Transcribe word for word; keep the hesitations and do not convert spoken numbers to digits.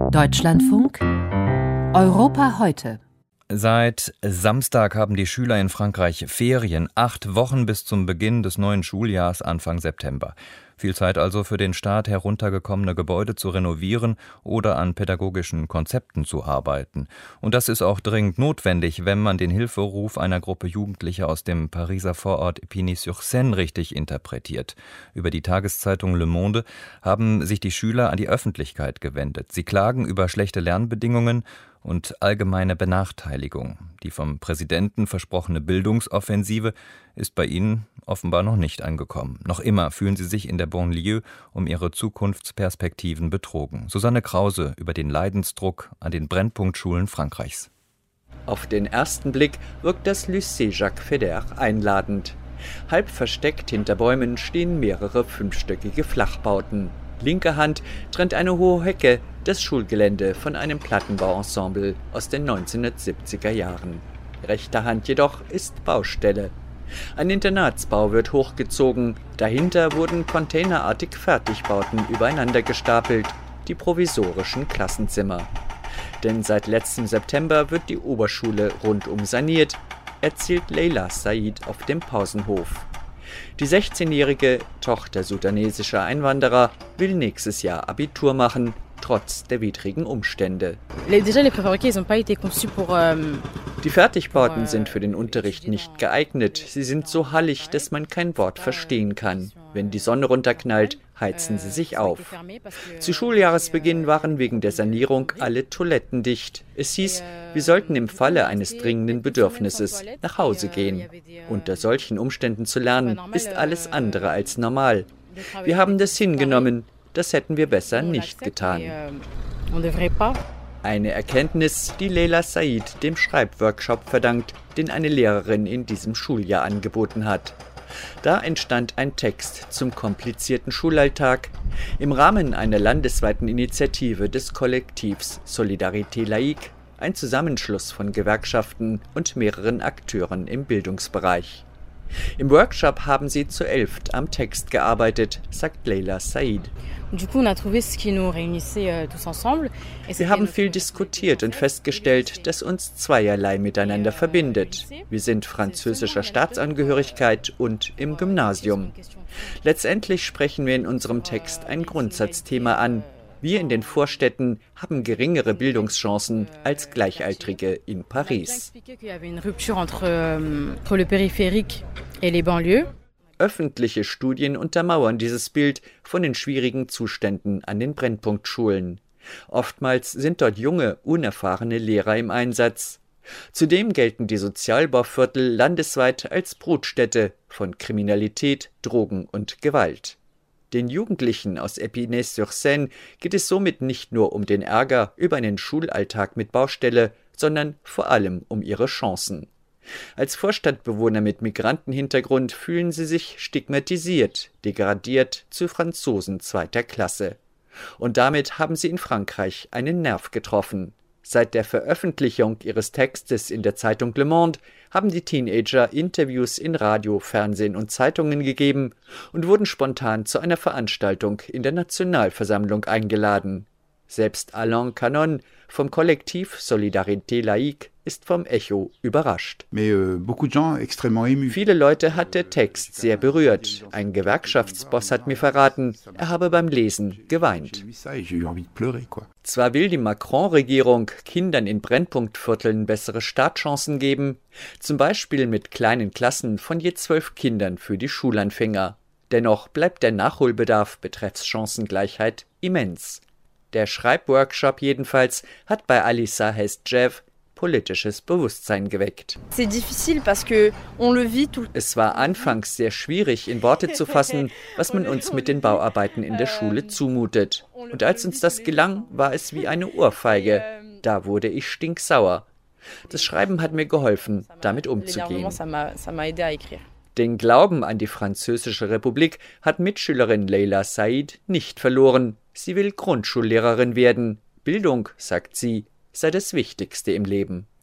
Deutschlandfunk Europa heute. Seit Samstag haben die Schüler in Frankreich Ferien, acht Wochen bis zum Beginn des neuen Schuljahrs Anfang September. Viel Zeit also für den Staat, heruntergekommene Gebäude zu renovieren oder an pädagogischen Konzepten zu arbeiten. Und das ist auch dringend notwendig, wenn man den Hilferuf einer Gruppe Jugendlicher aus dem Pariser Vorort Épinay-sur-Seine richtig interpretiert. Über die Tageszeitung Le Monde haben sich die Schüler an die Öffentlichkeit gewendet. Sie klagen über schlechte Lernbedingungen und allgemeine Benachteiligung. Die vom Präsidenten versprochene Bildungsoffensive ist bei ihnen offenbar noch nicht angekommen. Noch immer fühlen sie sich in der Banlieue um ihre Zukunftsperspektiven betrogen. Susanne Krause über den Leidensdruck an den Brennpunktschulen Frankreichs. Auf den ersten Blick wirkt das Lycée Jacques Fédère einladend. Halb versteckt hinter Bäumen stehen mehrere fünfstöckige Flachbauten. Linke Hand trennt eine hohe Hecke das Schulgelände von einem Plattenbauensemble aus den neunzehnhundertsiebziger Jahren. Rechter Hand jedoch ist Baustelle. Ein Internatsbau wird hochgezogen, dahinter wurden containerartig Fertigbauten übereinander gestapelt, die provisorischen Klassenzimmer. Denn seit letztem September wird die Oberschule rundum saniert, erzählt Leila Said auf dem Pausenhof. Die sechzehnjährige Tochter sudanesischer Einwanderer will nächstes Jahr Abitur machen, trotz der widrigen Umstände. Die Fertigbauten sind für den Unterricht nicht geeignet. Sie sind so hallig, dass man kein Wort verstehen kann. Wenn die Sonne runterknallt, heizen sie sich auf. Zu Schuljahresbeginn waren wegen der Sanierung alle Toiletten dicht. Es hieß, wir sollten im Falle eines dringenden Bedürfnisses nach Hause gehen. Unter solchen Umständen zu lernen, ist alles andere als normal. Wir haben das hingenommen. Das hätten wir besser nicht getan. Eine Erkenntnis, die Leila Said dem Schreibworkshop verdankt, den eine Lehrerin in diesem Schuljahr angeboten hat. Da entstand ein Text zum komplizierten Schulalltag im Rahmen einer landesweiten Initiative des Kollektivs Solidarité Laïque, ein Zusammenschluss von Gewerkschaften und mehreren Akteuren im Bildungsbereich. Im Workshop haben sie zu elft am Text gearbeitet, sagt Leila Said. Wir haben viel diskutiert und festgestellt, dass uns zweierlei miteinander verbindet. Wir sind französischer Staatsangehörigkeit und im Gymnasium. Letztendlich sprechen wir in unserem Text ein Grundsatzthema an. Wir in den Vorstädten haben geringere Bildungschancen als Gleichaltrige in Paris. Öffentliche Studien untermauern dieses Bild von den schwierigen Zuständen an den Brennpunktschulen. Oftmals sind dort junge, unerfahrene Lehrer im Einsatz. Zudem gelten die Sozialbauviertel landesweit als Brutstätte von Kriminalität, Drogen und Gewalt. Den Jugendlichen aus Épinay-sur-Seine geht es somit nicht nur um den Ärger über einen Schulalltag mit Baustelle, sondern vor allem um ihre Chancen. Als Vorstadtbewohner mit Migrantenhintergrund fühlen sie sich stigmatisiert, degradiert zu Franzosen zweiter Klasse. Und damit haben sie in Frankreich einen Nerv getroffen. Seit der Veröffentlichung ihres Textes in der Zeitung Le Monde haben die Teenager Interviews in Radio, Fernsehen und Zeitungen gegeben und wurden spontan zu einer Veranstaltung in der Nationalversammlung eingeladen. Selbst Alain Canon vom Kollektiv Solidarité Laïque ist vom Echo überrascht. Viele Leute hat der Text sehr berührt. Ein Gewerkschaftsboss hat mir verraten, er habe beim Lesen geweint. Zwar will die Macron-Regierung Kindern in Brennpunktvierteln bessere Startchancen geben, zum Beispiel mit kleinen Klassen von je zwölf Kindern für die Schulanfänger. Dennoch bleibt der Nachholbedarf betreffs Chancengleichheit immens. Der Schreibworkshop jedenfalls hat bei Alissa Hest-Jev politisches Bewusstsein geweckt. Es war anfangs sehr schwierig, in Worte zu fassen, was man uns mit den Bauarbeiten in der Schule zumutet. Und als uns das gelang, war es wie eine Ohrfeige. Da wurde ich stinksauer. Das Schreiben hat mir geholfen, damit umzugehen. Den Glauben an die Französische Republik hat Mitschülerin Leila Said nicht verloren. Sie will Grundschullehrerin werden. Bildung, sagt sie, sei das Wichtigste im Leben.